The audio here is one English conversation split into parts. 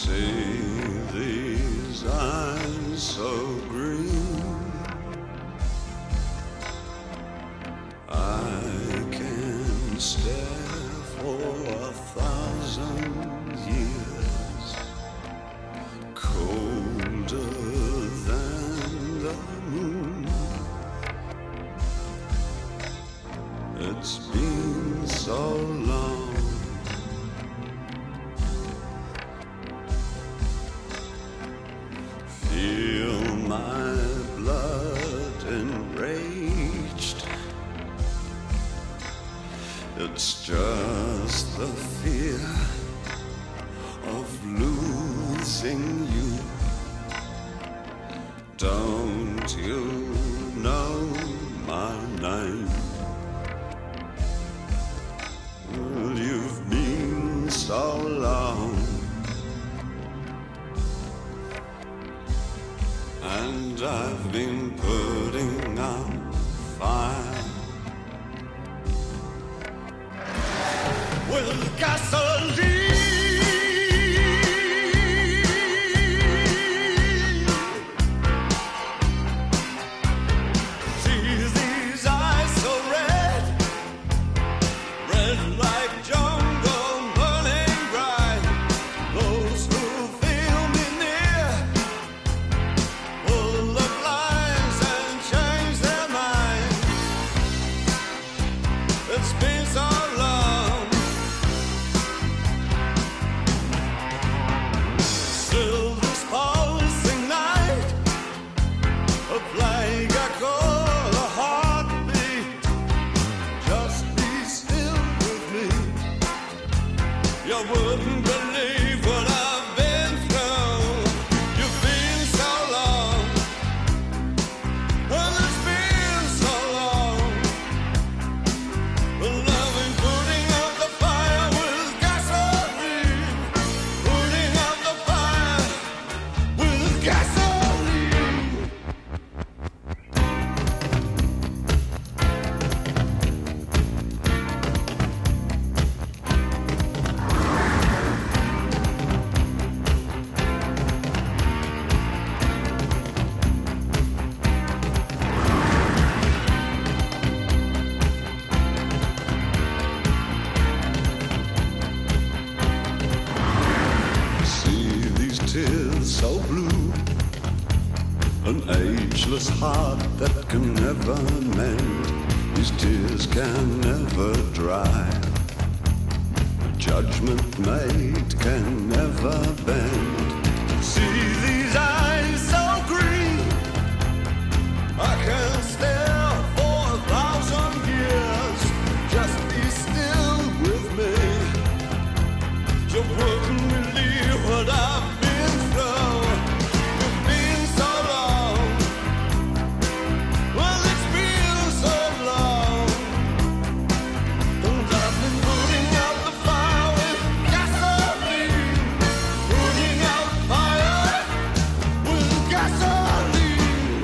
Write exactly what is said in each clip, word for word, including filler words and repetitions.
See these eyes so green, I can stare for a thousand years, colder than the moon. It's been so long. Feel my blood enraged. It's just the fear of losing you. Don't you know my name? Well, you've been so long, and I've been putting out fire with gasoline. See these eyes so red, red like jungle burning bright. Those who feel me near will look lies and change their mind. It's been so long. Still this pulsing night, a plague echo, a heartbeat. Just be still with me. You wouldn't believe what I've been through. You've been so long, and it's been so long. The loving putting out the fire with gasoline, putting out the fire with gasoline. See these tears so blue, an ageless heart that can never mend. These tears can never dry. A judgment made can never bend. See these eyes so green, I can stare for a thousand years. Just be still with me. You wouldn't believe what I've been through. You've been so long. Well, it's been so long. And I've been putting out the fire with gasoline. Putting out fire with gasoline.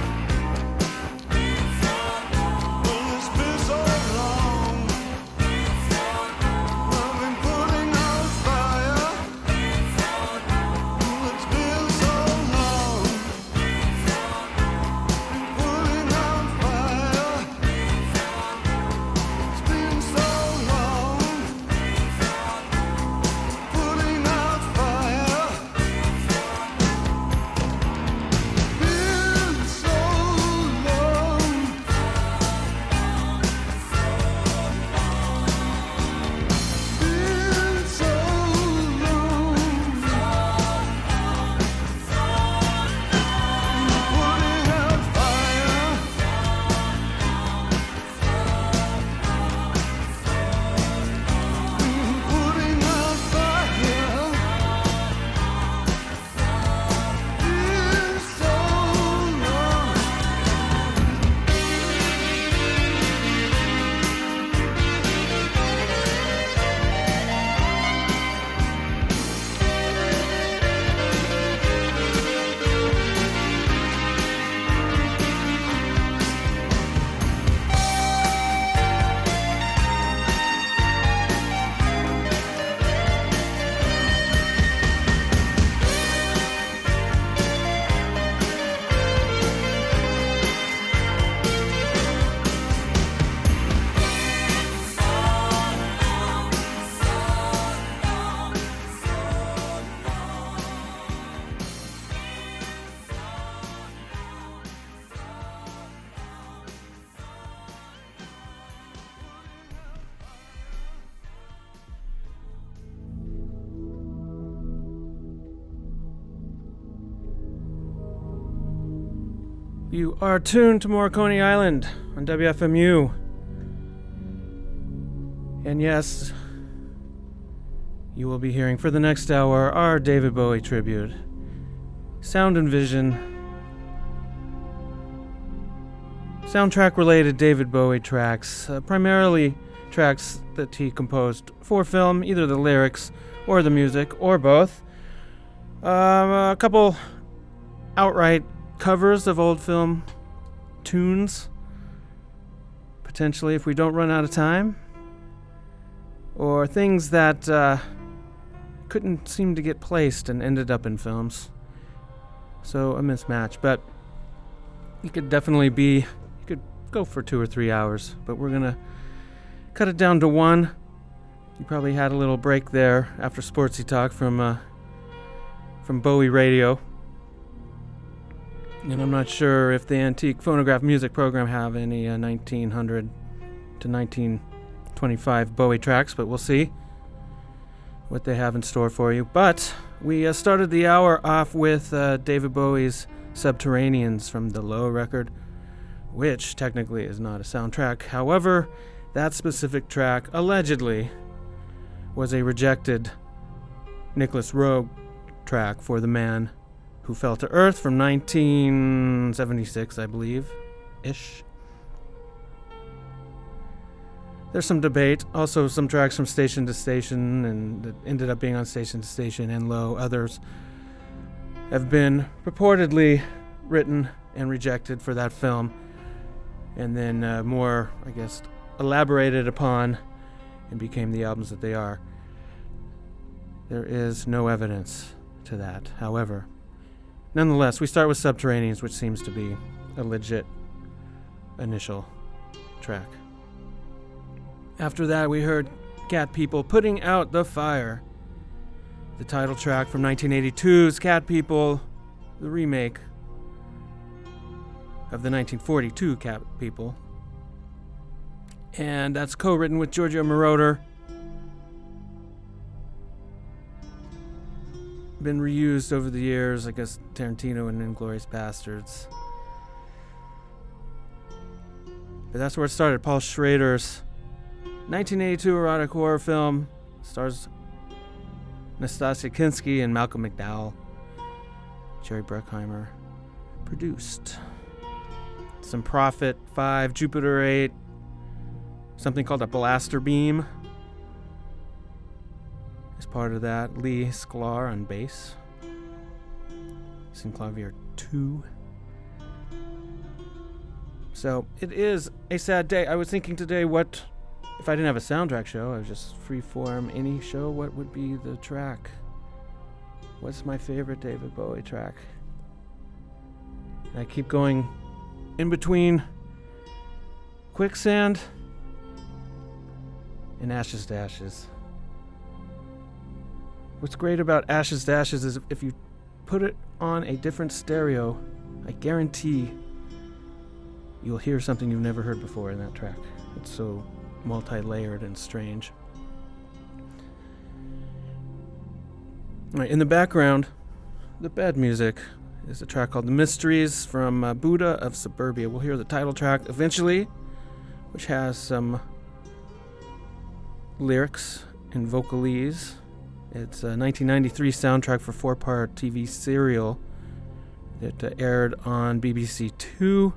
Well, it's been so long. You are tuned to Morricone Island on W F M U. And yes, you will be hearing for the next hour our David Bowie tribute. Sound and Vision. Soundtrack-related David Bowie tracks, uh, primarily tracks that he composed for film, either the lyrics or the music, or both. Um, a couple outright covers of old film tunes, potentially, if we don't run out of time, or things that uh, couldn't seem to get placed and ended up in films. So a mismatch, but you could definitely be, you could go for two or three hours, but we're gonna cut it down to one. You probably had a little break there after Sportsy Talk from uh, from Bowie Radio. And I'm not sure if the Antique Phonograph Music Program have any uh, nineteen hundred to nineteen twenty-five Bowie tracks, but we'll see what they have in store for you. But we uh, started the hour off with uh, David Bowie's Subterraneans from the Low record, which technically is not a soundtrack. However, that specific track allegedly was a rejected Nicholas Roeg track for The Man Who Fell to Earth from nineteen seventy-six, I believe, ish. There's some debate, also some tracks from Station to Station, and that ended up being on Station to Station and Low. Others have been purportedly written and rejected for that film, and then uh, more, I guess, elaborated upon and became the albums that they are. There is no evidence to that, however. Nonetheless, we start with Subterraneans, which seems to be a legit initial track. After that, we heard Cat People Putting Out the Fire, the title track from nineteen eighty-two's Cat People, the remake of the nineteen forty-two Cat People. And that's co-written with Giorgio Moroder. Been reused over the years, I guess Tarantino and Inglourious Bastards. But that's where it started. Paul Schrader's nineteen eighty-two erotic horror film, stars Nastasia Kinski and Malcolm McDowell. Jerry Bruckheimer produced. Some Prophet five, Jupiter eight, something called a Blaster Beam is part of that. Lee Sklar on bass. Synclavier two. So it is a sad day. I was thinking today, what if I didn't have a soundtrack show? I was just freeform any show. What would be the track? What's my favorite David Bowie track? And I keep going in between Quicksand and Ashes to Ashes. What's great about Ashes to Ashes is if you put it on a different stereo, I guarantee you'll hear something you've never heard before in that track. It's so multi-layered and strange. All right, in the background, the bed music is a track called The Mysteries from uh, Buddha of Suburbia. We'll hear the title track eventually, which has some lyrics and vocalese. It's a nineteen ninety-three soundtrack for four-part T V serial that uh, aired on B B C Two.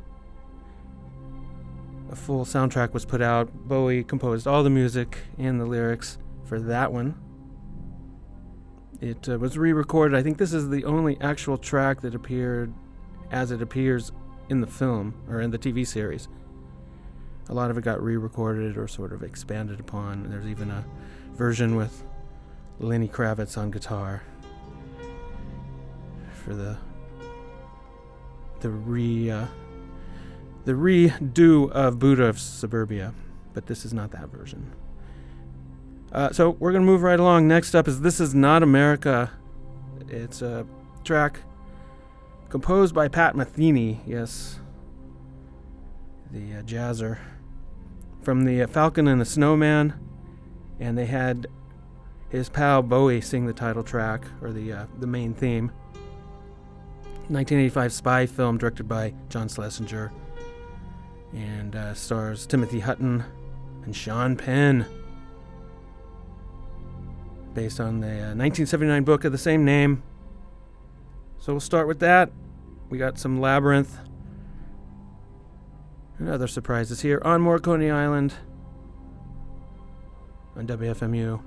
A full soundtrack was put out. Bowie composed all the music and the lyrics for that one. It uh, was re-recorded. I think this is the only actual track that appeared as it appears in the film, or in the T V series. A lot of it got re-recorded or sort of expanded upon. There's even a version with Lenny Kravitz on guitar for the the re uh, the redo of Buddha of Suburbia, but this is not that version. Uh, so we're gonna move right along. Next up is This Is Not America. It's a track composed by Pat Metheny, yes, the uh, jazzer from the uh, Falcon and the Snowman, and they had his pal Bowie sing the title track, or the uh, the main theme. nineteen eighty-five spy film directed by John Schlesinger, and uh, stars Timothy Hutton and Sean Penn, based on the uh, nineteen seventy-nine book of the same name. So we'll start with that. We got some Labyrinth and other surprises here on Morricone Island on W F M U.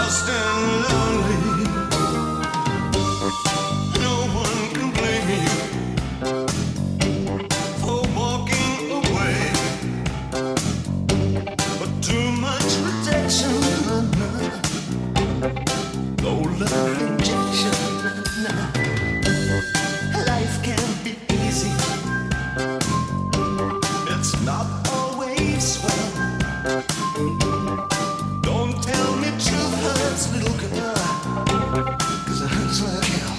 lost and lonely. No one can blame you for walking away, but too much rejection, no love injection. Life can be easy, it's not always swell. Don't tell me truth hurts, little girl, 'cause it hurts like hell.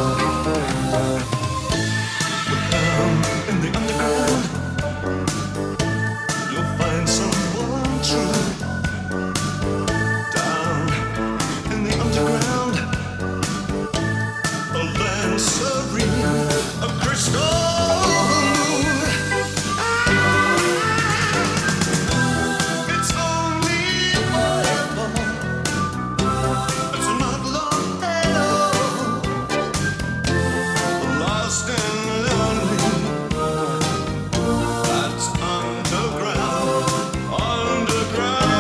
Down in the underground, you'll find someone true. Down in the underground, a land serene, a crystal moon. It's only forever. It's not long at all. Lost and lonely. That's underground, underground.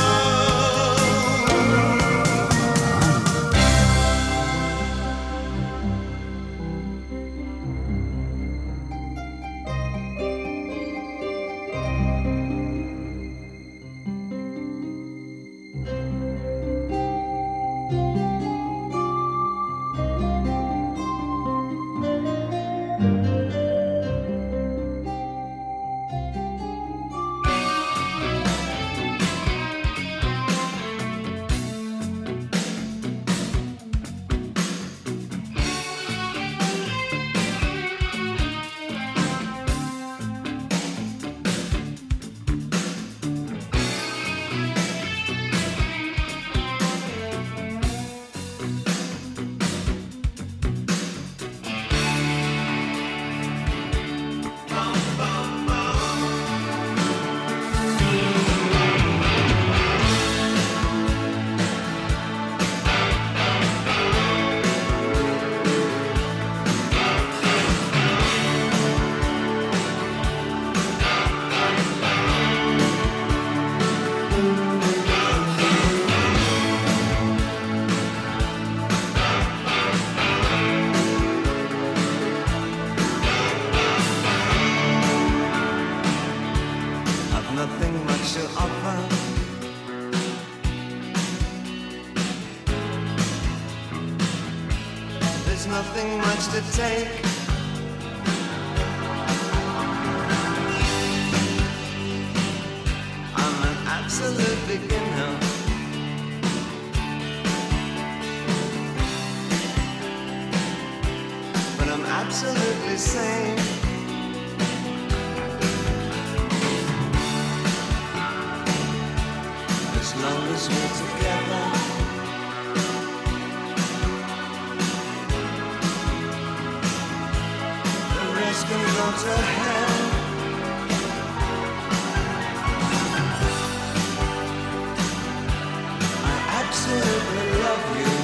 I've nothing much to offer. There's nothing much to take. I'm an absolute beginner. But I'm absolutely sane. As long as we're together, the rest can go to hell. I absolutely love you.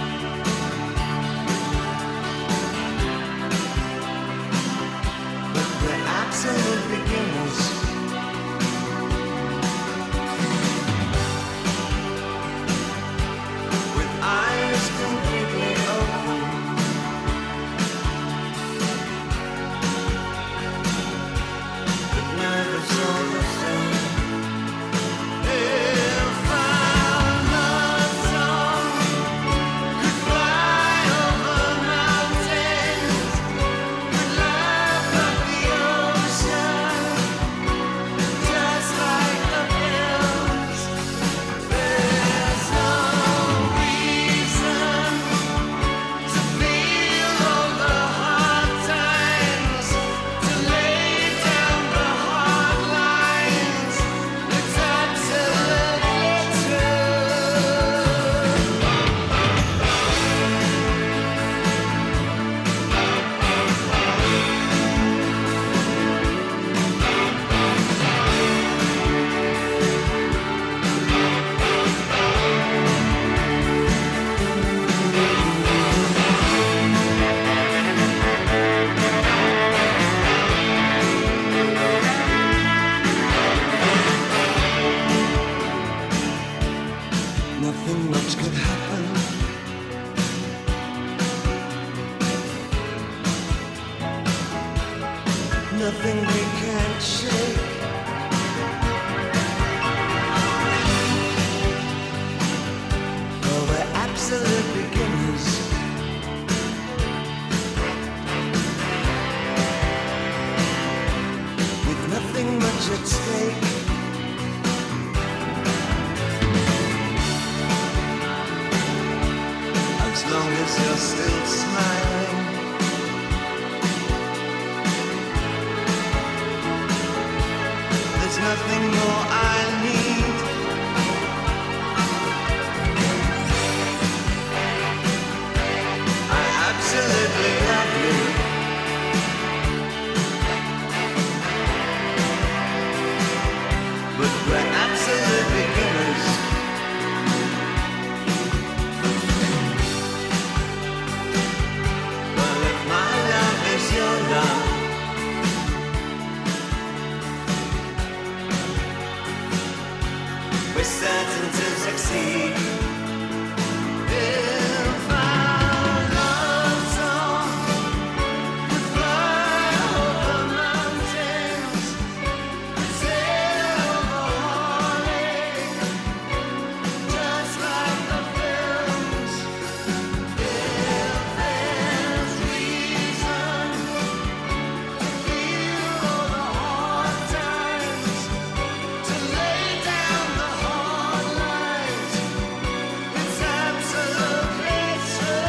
But we're absolute beginners. With eyes completely open, nothing much could happen. Nothing we can't shake. Well, we're absolute beginners. With nothing much at stake. As long as you're still smiling. There's nothing more I need. I absolutely love you. But we're absolute beginners. Well, if my love is your love, we're certain to succeed. If our love song could fly over mountains, sail over heartache, just like the films. If there's reason to feel all the hard times, to lay down the hard lines, it's absolutely true.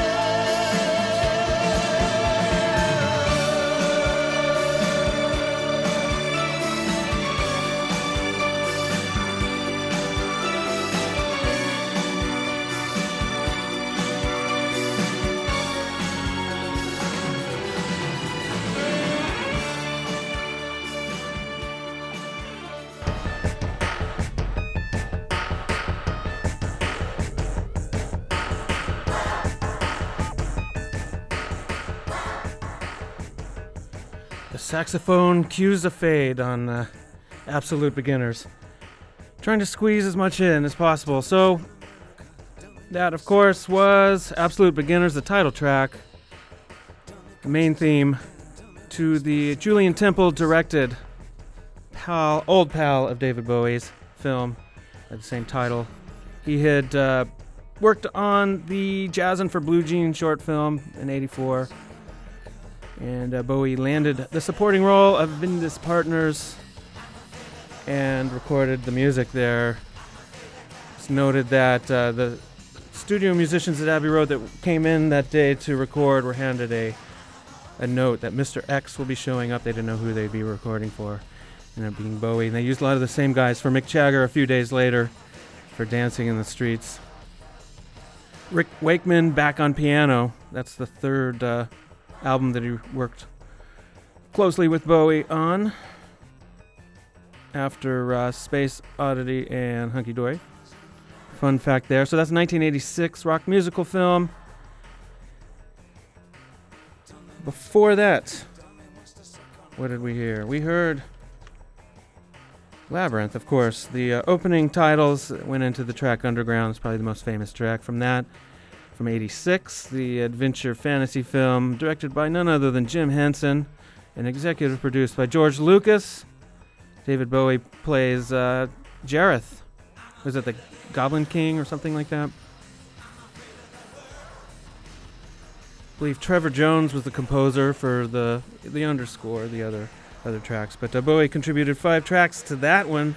The saxophone cues a fade on uh, Absolute Beginners. Trying to squeeze as much in as possible. So, that of course was Absolute Beginners, the title track, the main theme to the Julian Temple directed pal, old pal of David Bowie's film at the same title. He had uh, worked on the Jazzin' for Blue Jean short film in eighty-four. And uh, Bowie landed the supporting role of Vindus Partners and recorded the music there. It's noted that uh, the studio musicians at Abbey Road that came in that day to record were handed a a note that Mister X will be showing up. They didn't know who they'd be recording for. Ended up being Bowie. And they used a lot of the same guys for Mick Jagger a few days later for Dancing in the Streets. Rick Wakeman back on piano. That's the third uh, album that he worked closely with Bowie on after uh, Space Oddity and Hunky Dory. Fun fact there. So that's nineteen eighty-six rock musical film. Before that, what did we hear? We heard Labyrinth, of course. The uh, opening titles went into the track Underground. It's probably the most famous track from that. From eighty-six, the adventure fantasy film directed by none other than Jim Henson and executive produced by George Lucas. David Bowie plays uh, Jareth. Was it the Goblin King or something like that? I believe Trevor Jones was the composer for the the underscore, the other other tracks. But uh, Bowie contributed five tracks to that one.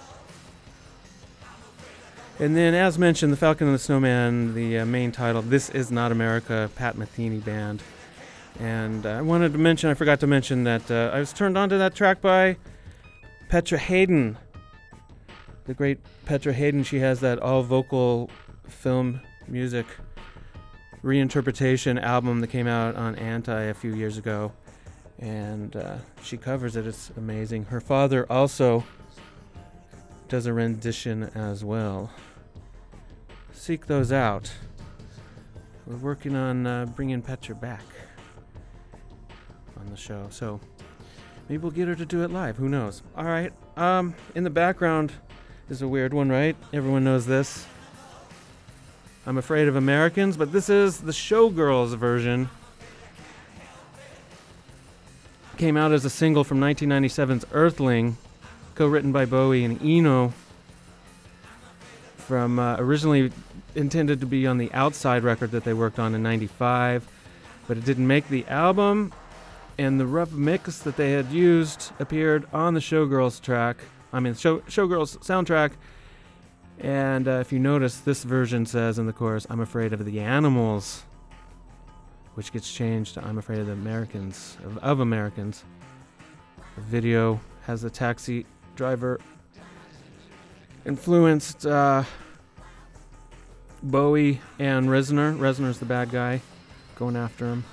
And then, as mentioned, The Falcon and the Snowman, the uh, main title, This Is Not America, Pat Metheny Band. And uh, I wanted to mention, I forgot to mention that uh, I was turned on to that track by Petra Haden. The great Petra Haden, she has that all-vocal film music reinterpretation album that came out on Anti a few years ago. And uh, she covers it, it's amazing. Her father also does a rendition as well. Seek those out. We're working on uh, bringing Petra back on the show, so maybe we'll get her to do it live. Who knows? All right. Um, in the background is a weird one, right? Everyone knows this. I'm Afraid of Americans, but this is the Showgirls version. Came out as a single from nineteen ninety-seven's Earthling, co-written by Bowie and Eno, from uh, originally intended to be on the Outside record that they worked on in ninety-five, but it didn't make the album, and the rough mix that they had used appeared on the Showgirls track, I mean Show, Showgirls soundtrack, and uh, if you notice, this version says in the chorus, I'm afraid of the animals, which gets changed to I'm afraid of the Americans, of, of Americans. The video has a taxi driver influenced uh, Bowie and Reznor. Reznor's the bad guy, going after him.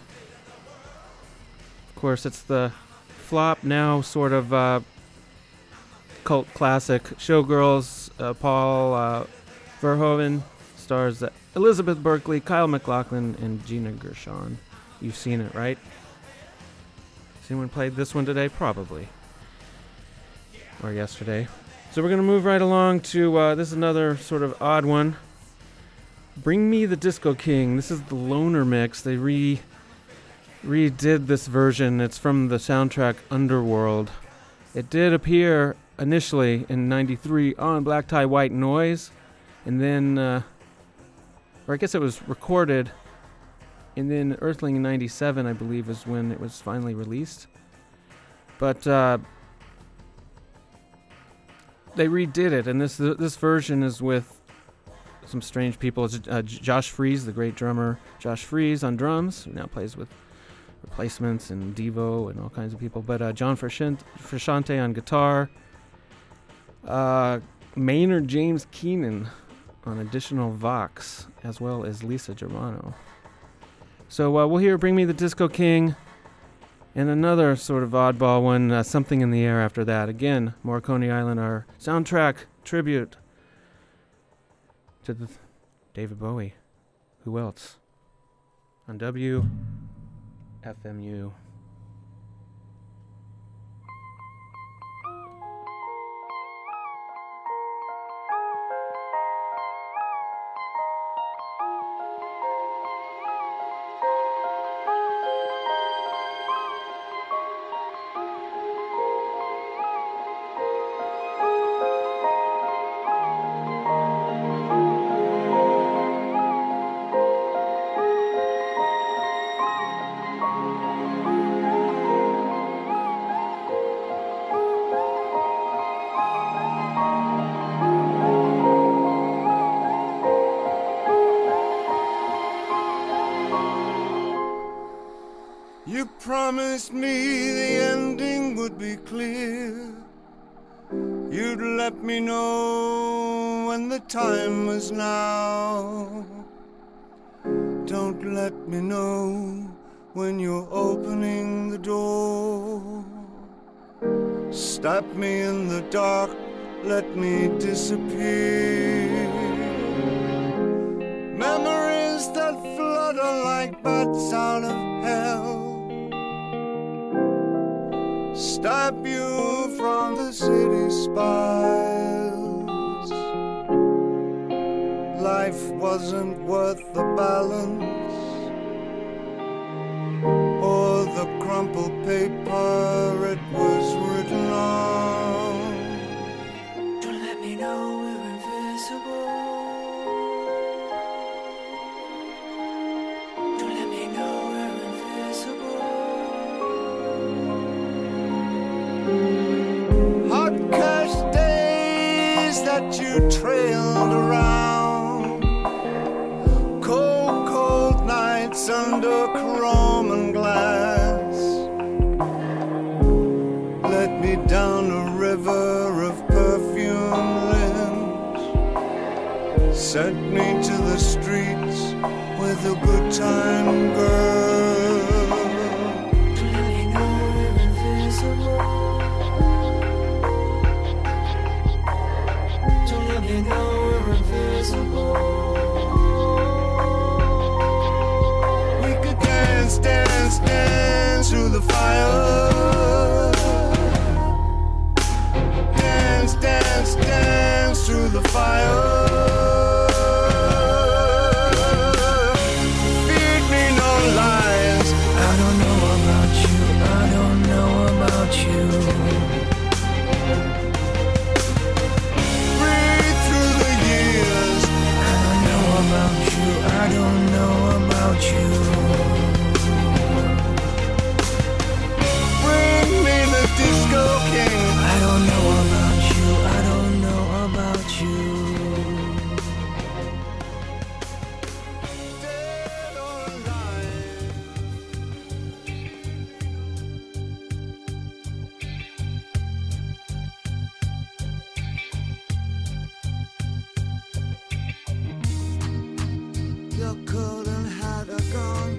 Of course, it's the flop now, sort of uh, cult classic Showgirls. Uh, Paul uh, Verhoeven stars Elizabeth Berkley, Kyle MacLachlan, and Gina Gershon. You've seen it, right? Has anyone played this one today? Probably. Or yesterday. So we're going to move right along to, uh, this is another sort of odd one. Bring Me the Disco King. This is the Loner mix. They re redid this version. It's from the soundtrack Underworld. It did appear initially in ninety-three on Black Tie White Noise, and then, uh, or I guess it was recorded, and then Earthling in ninety-seven, I believe, is when it was finally released. But uh, they redid it, and this this version is with some strange people. It's uh, Josh Freese, the great drummer Josh Freese on drums, who now plays with Replacements and Devo and all kinds of people. But uh, John Frusciante on guitar, uh, Maynard James Keenan on additional Vox, as well as Lisa Germano. So uh, we'll hear Bring Me the Disco King, and another sort of oddball one, uh, Something in the Air after that. Again, Morricone Island, our soundtrack tribute to the David Bowie. Who else? On W F M U. You promised me the ending would be clear. You'd let me know when the time was now. Don't let me know when you're opening the door. Stop me in the dark, let me disappear. Memories that flutter like bats out of hell. Stop you from the city spiles. Life wasn't worth the balance or the crumpled paper it was written on. Don't let me know we're invisible. Don't let me know we're invisible. Hot cash days that you trailed around, cold, cold nights under chrome and glass, led me down a river of perfume limbs, sent me to the streets with a good time girl. Don't let me know we're invisible. Don't let me know we're invisible. We could dance, dance, dance through the fire. Dance, dance, dance through the fire. don't know about you. Bring me the disco king. I don't know about you. I don't know about you. Dead or alive. Your coat and hat are gone.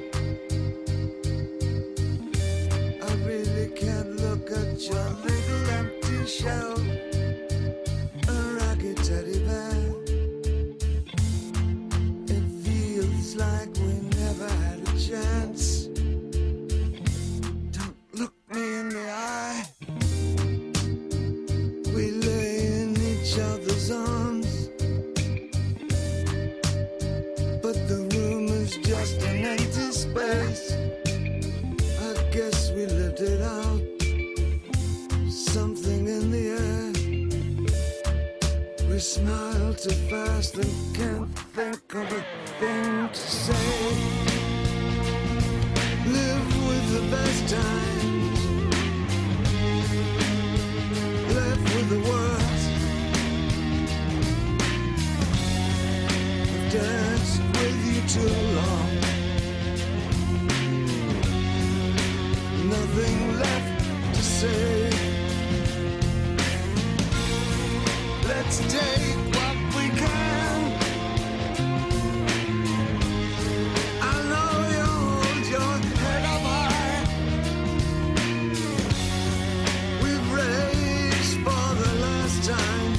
I really can't look at your little empty shell. A ragged teddy bear. It feels like we never had a chance. Don't look me in the eye. We lay in each other's arms. But the room is just an empty space. I guess we lived it out. Something in the air. We smile too fast and can't think of a thing to say. Live with the best times. Left with the worst. Danced with you too long. Nothing left to say. Let's take what we can. I know you hold your head up high. We've raced for the last time.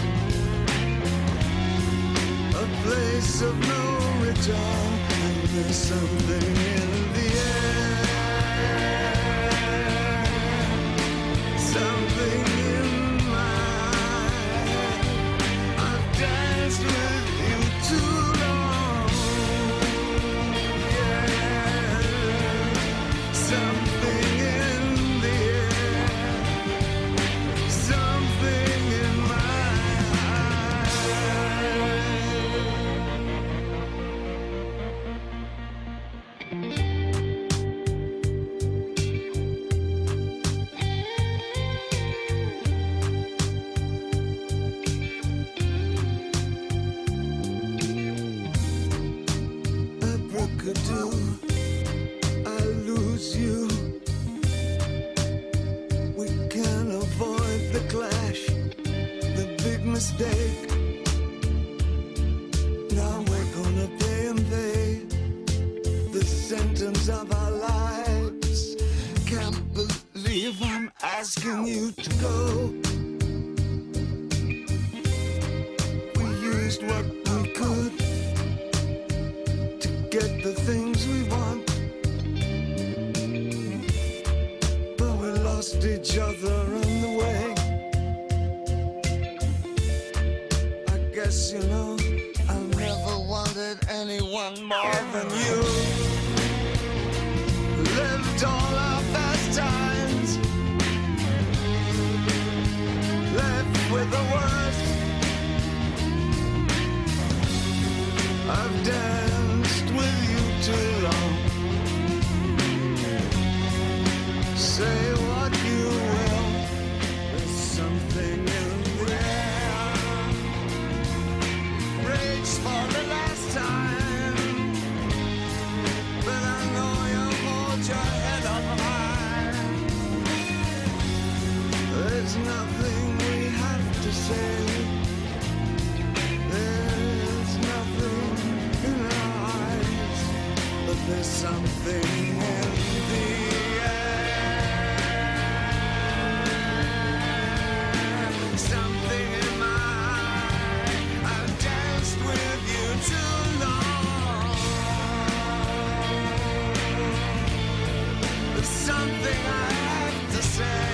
A place of no return. And there's something in the air. Something in my head. I've danced with you too long. Yeah. Something in the air. Something in my abracadoo, I lose you. We can't avoid the clash, the big mistake. Now we're gonna pay and pay the sentence of our lives. Can't believe I'm asking you to go. We used what we could to get the things we want, but we lost each other on the way. I guess you know I never wanted anyone more than you. Lived all our best times. Left with the worst. I've danced with you too long. Say what you will. There's something in the air. Reach for the last time. But I know you hold your head up high. There's nothing we have to say. There's nothing in our eyes, but there's something in the air. Something in my eye. I've danced with you too long. There's something I have to say.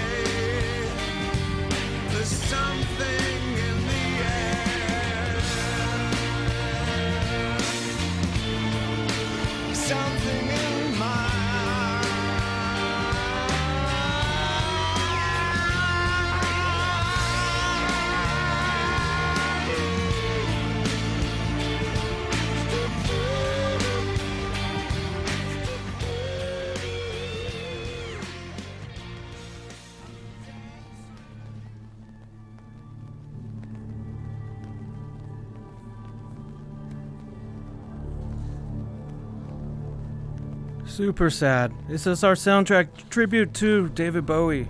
There's something in the air. Something in my Super sad. This is our soundtrack tribute to David Bowie.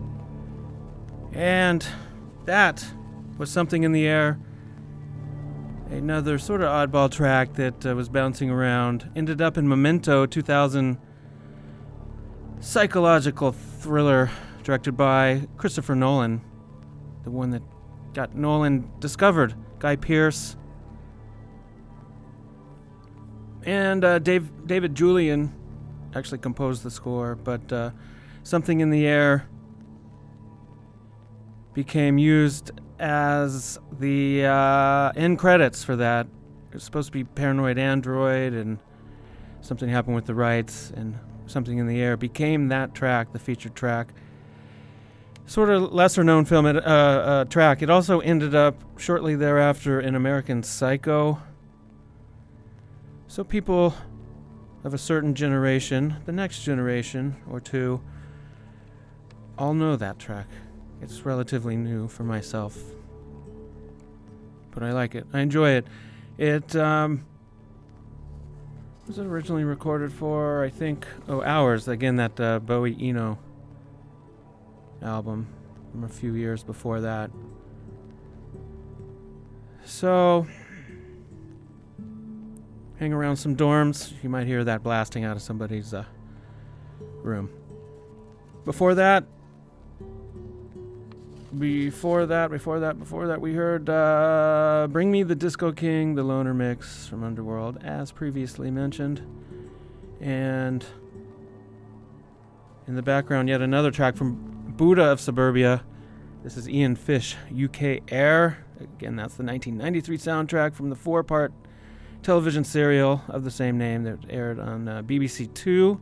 And that was Something in the Air. Another sort of oddball track that uh, was bouncing around. Ended up in Memento two thousand psychological thriller directed by Christopher Nolan. The one that got Nolan discovered. Guy Pearce. And uh, Dave, David Julian actually composed the score, but uh, Something in the Air became used as the uh, end credits for that. It was supposed to be Paranoid Android, and something happened with the rights, and Something in the Air became that track, the featured track. Sort of lesser known film uh, uh, track. It also ended up shortly thereafter in American Psycho. So people of a certain generation, the next generation or two, all know that track. It's relatively new for myself, but I like it. I enjoy it. It um, was it originally recorded for, I think, oh, Hours. Again, that uh, Bowie Eno album from a few years before that. So, hang around some dorms, you might hear that blasting out of somebody's uh, room. Before that, before that, before that, before that, we heard uh, Bring Me the Disco King, the Loner Mix from Underworld, as previously mentioned. And in the background, yet another track from Buddha of Suburbia. This is Ian Fish, U K Air. Again, that's the nineteen ninety-three soundtrack from the four-part television serial of the same name that aired on uh, B B C Two.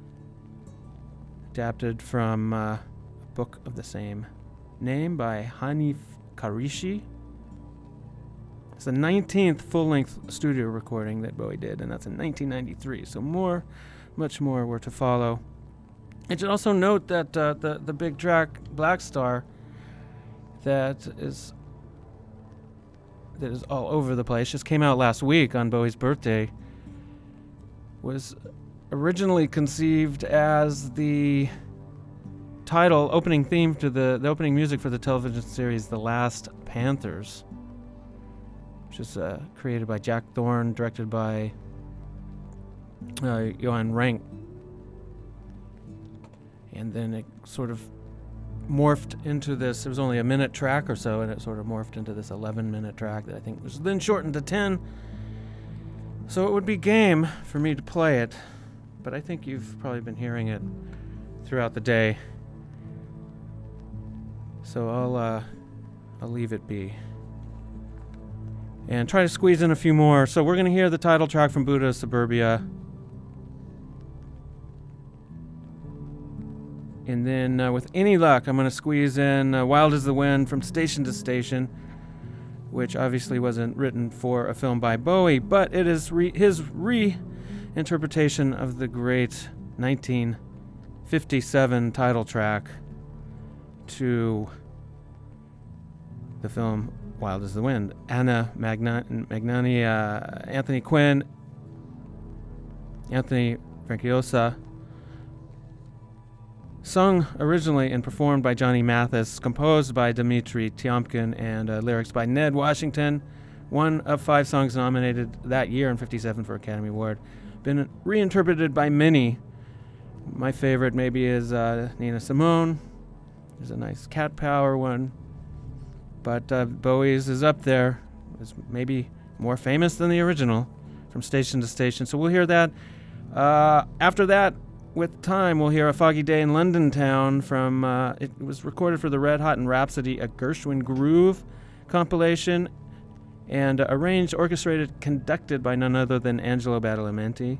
Adapted from uh, a book of the same name by Hanif Karishi. It's the nineteenth full-length studio recording that Bowie did, and that's in nineteen ninety-three. So more, much more were to follow. I should also note that uh, the, the big track, Black Star, that is that is all over the place, just came out last week on Bowie's birthday, was originally conceived as the title, opening theme to the, the opening music for the television series The Last Panthers, which is uh, created by Jack Thorne, directed by uh, Johan Rank. And then it sort of morphed into this, it was only a minute track or so, and it sort of morphed into this eleven minute track that I think was then shortened to ten. So it would be game for me to play it, but I think you've probably been hearing it throughout the day. So I'll, uh, I'll leave it be. And try to squeeze in a few more. So we're going to hear the title track from Buddha of Suburbia. And then, uh, with any luck, I'm going to squeeze in uh, Wild as the Wind from Station to Station, which obviously wasn't written for a film by Bowie, but it is re- his reinterpretation of the great nineteen fifty-seven title track to the film Wild as the Wind. Anna Magna- Magnani, uh, Anthony Quinn, Anthony Franciosa, sung originally and performed by Johnny Mathis, composed by Dmitri Tiomkin, and uh, lyrics by Ned Washington. One of five songs nominated that year in fifty-seven for Academy Award. Been reinterpreted by many. My favorite maybe is uh, Nina Simone. There's a nice Cat Power one. But uh, Bowie's is up there. It's maybe more famous than the original, From Station to Station. So we'll hear that. Uh, after that, with time, we'll hear A Foggy Day in London Town from, uh, it was recorded for the Red Hot and Rhapsody, a Gershwin Groove compilation, and uh, arranged, orchestrated, conducted by none other than Angelo Badalamenti.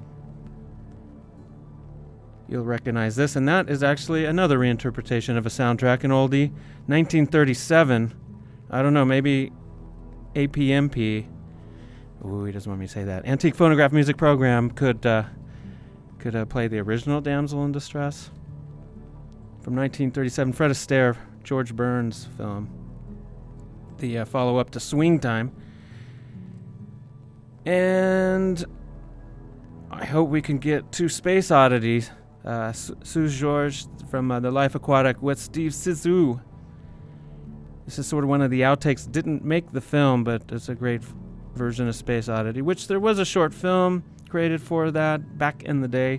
You'll recognize this, and that is actually another reinterpretation of a soundtrack, an oldie, nineteen thirty-seven. I don't know, maybe A P M P. Ooh, he doesn't want me to say that. Antique Phonograph Music Program could... Uh, Could uh, play the original Damsel in Distress from nineteen thirty-seven. Fred Astaire, George Burns film. The uh, follow-up to Swing Time. And I I hope we can get to Space Oddity, uh, Sue George from uh, The Life Aquatic with Steve Zissou. This is sort of one of the outtakes. Didn't make the film, but it's a great f- version of Space Oddity, which there was a short film created for that back in the day.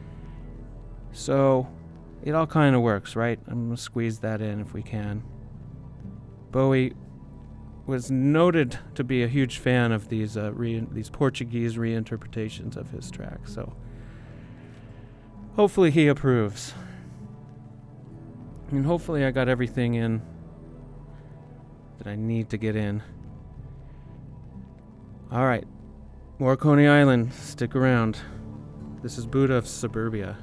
So it all kind of works, right? I'm going to squeeze that in if we can. Bowie was noted to be a huge fan of these uh, re- these Portuguese reinterpretations of his tracks, so hopefully he approves. And hopefully I got everything in that I need to get in. All right, more Coney Island. Stick around. This is Buddha of Suburbia.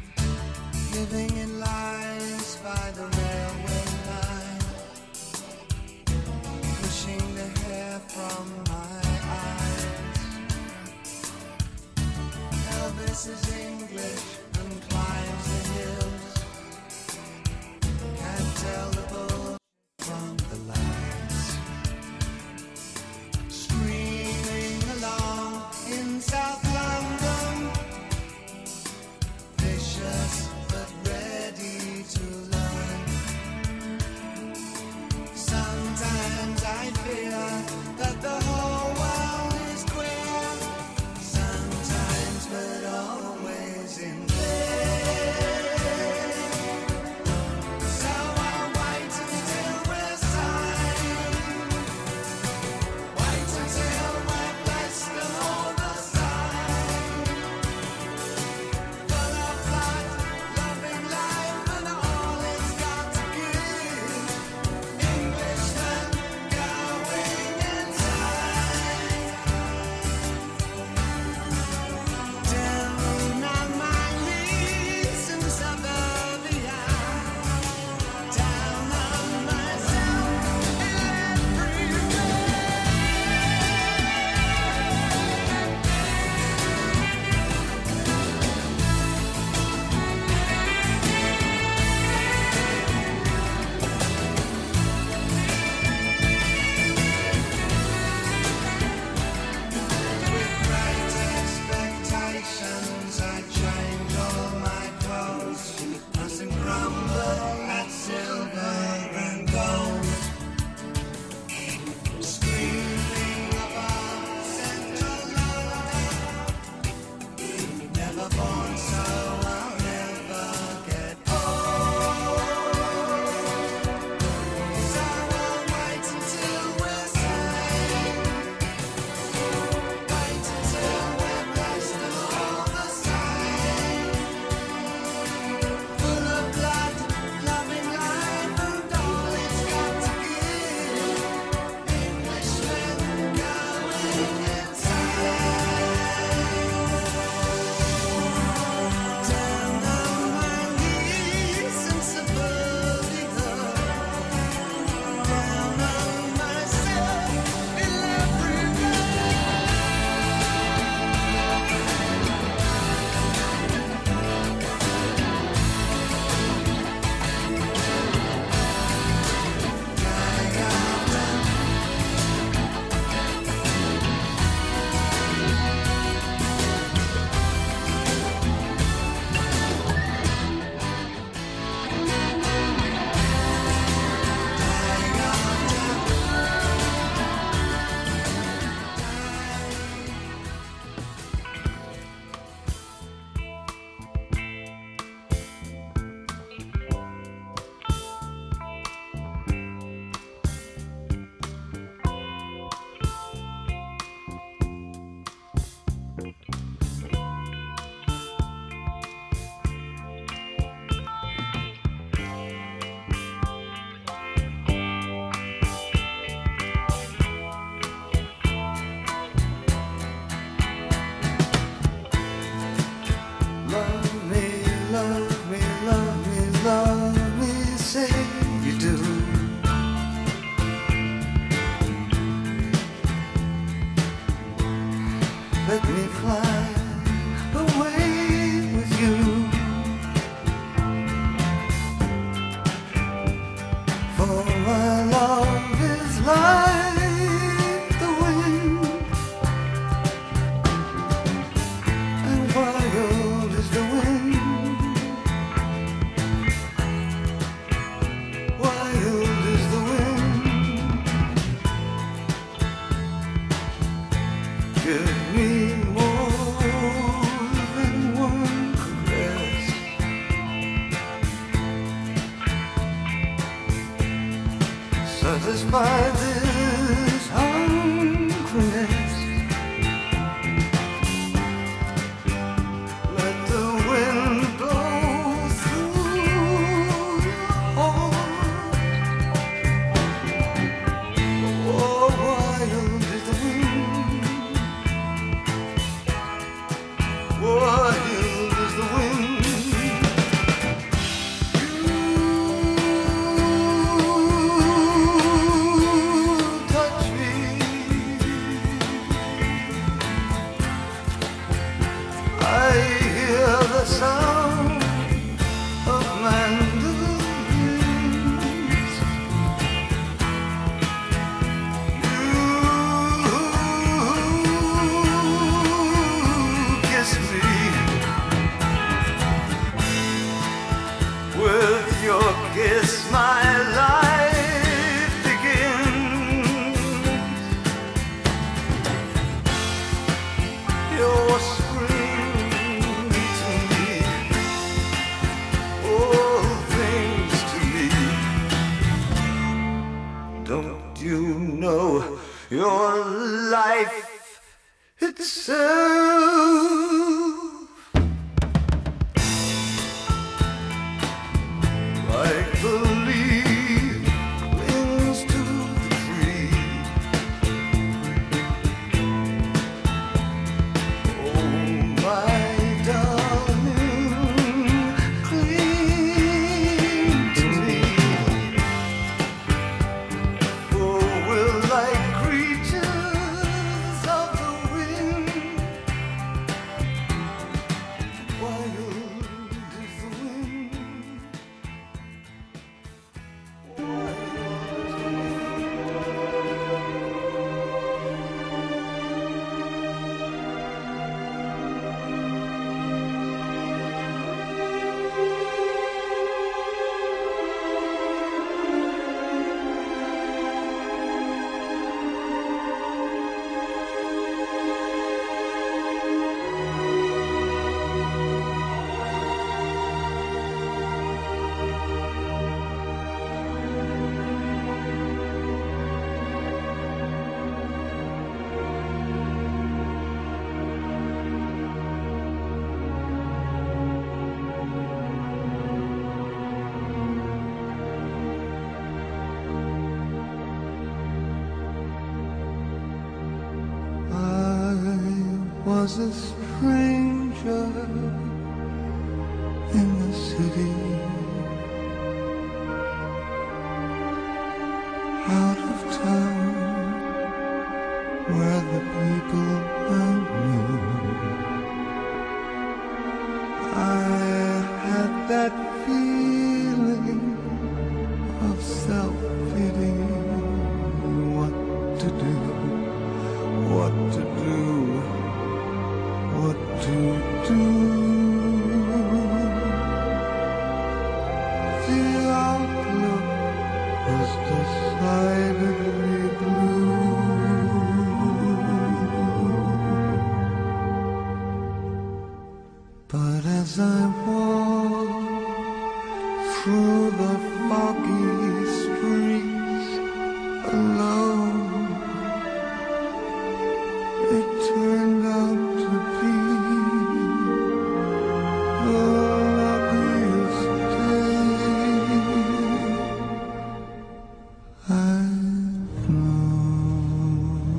Living in lies by the railway line, satisfy this hungriness. Let the wind blow through your heart. Oh, wild is the wind. Wild is the wind. Sound of mandolins. You kiss me with your kiss, my life begins. Your your life itself, like the leaf clings to the tree. Oh, my darling, cling to me. Oh, will like was a stranger in the city, out of town, where the people I knew. I had that feeling of self-pity, what to do, what to do. What to do? The outlook is decidedly blue. But as I walk through the foggy streets alone, it turned out to be the luckiest day I've known.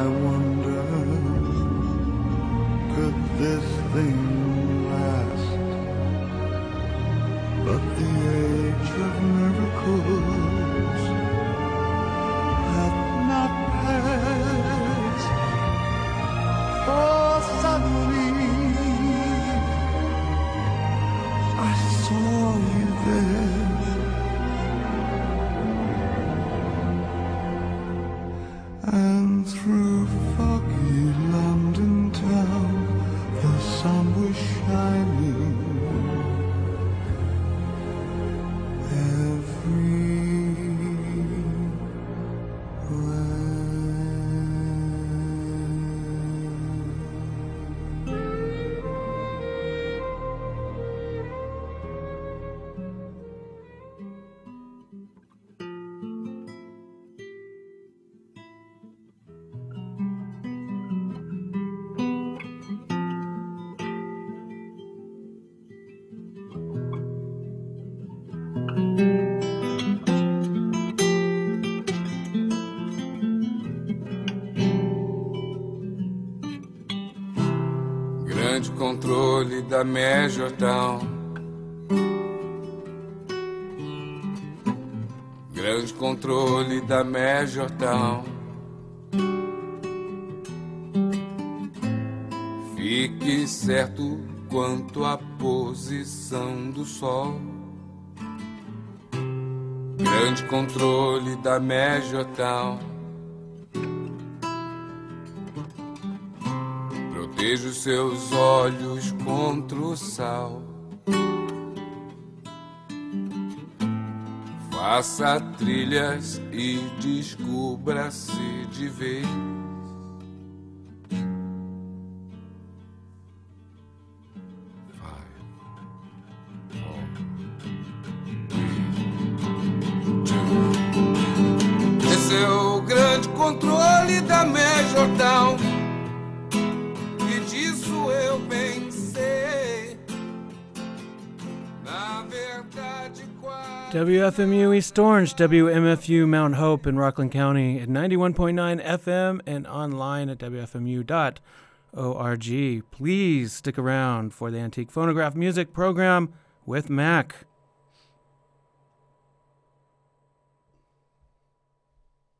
I wonder, could this thing last? But the age of miracles had not passed. For suddenly I saw you there. And through foggy London town, the sun was shining Grande controle da Major Town, grande controle da Major Town. Fique certo quanto à posição do sol. Grande controle da Major Town. Proteja os seus olhos contra o sal. Faça trilhas e descubra-se de vez. Esse é o grande controle da Major Town. E disso eu pensei. Na verdade, quase. W F M U East Orange, W M F U Mount Hope in Rockland County at ninety-one point nine F M and online at W F M U dot org. Please stick around for the Antique Phonograph Music Program with Mac.